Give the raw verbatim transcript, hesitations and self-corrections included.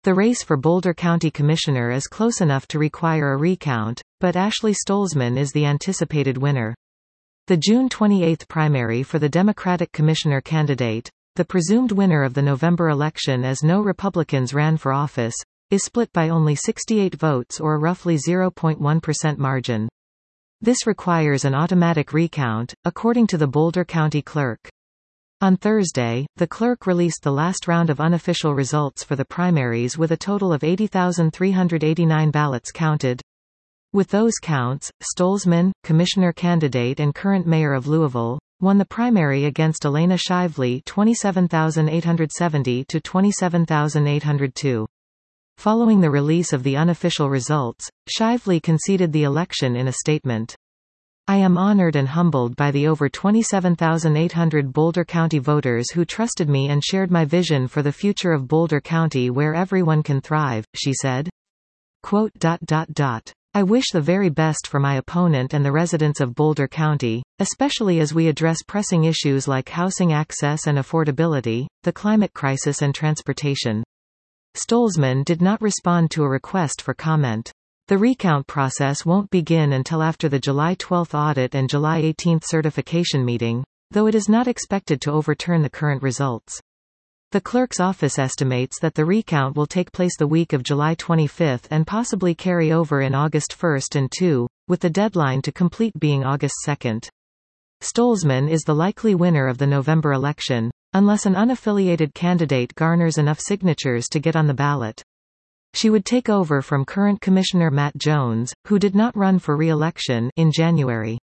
The race for Boulder County Commissioner is close enough to require a recount, but Ashley Stolzman is the anticipated winner. The June twenty-eighth primary for the Democratic Commissioner candidate, the presumed winner of the November election as no Republicans ran for office, is split by only sixty-eight votes or roughly zero point one percent margin. This requires an automatic recount, according to the Boulder County Clerk. On Thursday, the clerk released the last round of unofficial results for the primaries with a total of eighty thousand three hundred eighty-nine ballots counted. With those counts, Stolzman, commissioner candidate and current mayor of Louisville, won the primary against Elena Shively twenty-seven thousand eight hundred seventy to twenty-seven thousand eight hundred two. Following the release of the unofficial results, Shively conceded the election in a statement. I am honored and humbled by the over twenty-seven thousand eight hundred Boulder County voters who trusted me and shared my vision for the future of Boulder County where everyone can thrive, she said. Quote, dot, dot, dot. I wish the very best for my opponent and the residents of Boulder County, especially as we address pressing issues like housing access and affordability, the climate crisis and transportation. Stolzman did not respond to a request for comment. The recount process won't begin until after the July twelfth audit and July eighteenth certification meeting, though it is not expected to overturn the current results. The clerk's office estimates that the recount will take place the week of July twenty-fifth and possibly carry over in August first and second, with the deadline to complete being August second. Stolzman is the likely winner of the November election, unless an unaffiliated candidate garners enough signatures to get on the ballot. She would take over from current Commissioner Matt Jones, who did not run for re-election, in January.